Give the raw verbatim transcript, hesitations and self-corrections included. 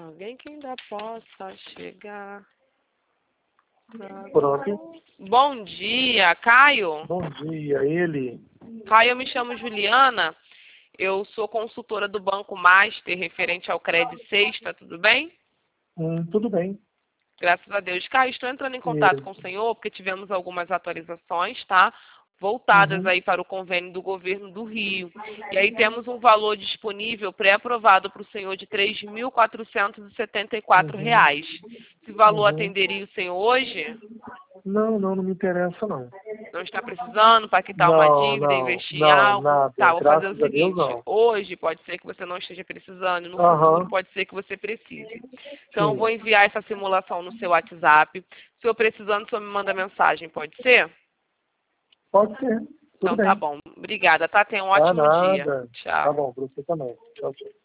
Alguém que ainda possa chegar. Pronto. Bom dia, Caio. Bom dia, ele. Caio, eu me chamo Juliana. Eu sou consultora do Banco Master, referente ao Credit Sexta, tudo bem? Hum, tudo bem. Graças a Deus. Caio, estou entrando em contato Isso. com o senhor porque tivemos algumas atualizações, tá? Voltadas Uhum. aí para o convênio do governo do Rio. E aí temos um valor disponível pré-aprovado para o senhor de três mil quatrocentos e setenta e quatro Uhum. reais. Esse valor Uhum. atenderia o senhor hoje? Não, não, não me interessa, não. Não está precisando para quitar uma Não, dívida, não, investir em não, algo? nada. Tá, vou fazer o Graças a Deus, seguinte. não. Hoje pode ser que você não esteja precisando, no futuro Aham, pode ser que você precise. Então, eu sim. vou enviar essa simulação no seu WhatsApp. Se eu precisando, o senhor me manda mensagem, pode ser? Pode ser. Tudo Então, tá bem. bom. Obrigada, tá? Tenha um Tá ótimo dia. nada. Tá Tchau. bom, pra você também. Tchau, tchau.